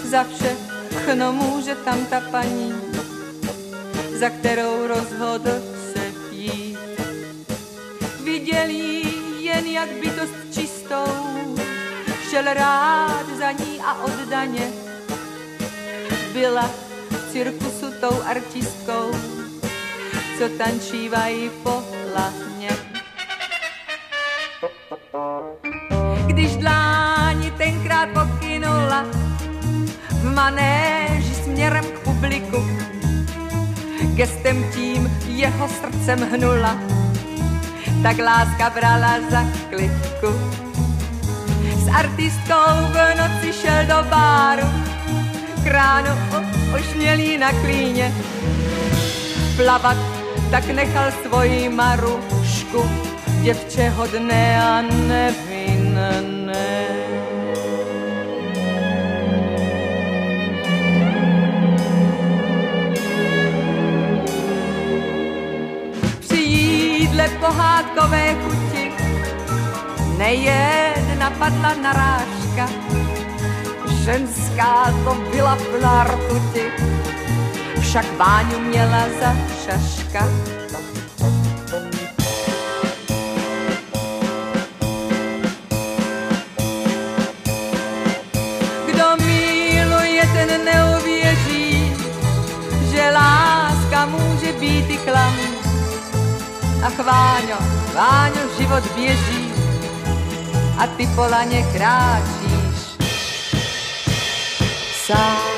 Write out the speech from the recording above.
Za všechno může tam ta paní, za kterou rozhodl se jít. Viděl jí jen jak bytost čistou, šel rád za ní a oddaně. Byla v cirkusu tou artistkou, co tančívají po lahně. Když dláni tenkrát pokynula v manéži směrem k publiku, gestem tím jeho srdcem hnula, tak láska brala za klipku. S artistkou v noci šel do báru, k ránu ošmělý na klíně. Plavat tak nechal svoji Marušku, děvče hodné a nevinné. Při jídle pohádkové chuti nejedna padla narážka, ženská to byla plná rtuti, však Váňu měla za šaška. Kdo miluje, ten neuvěří, že láska může být i klam. Ach Váňo, Váňo, život běží a ty po laně kráčíš sám.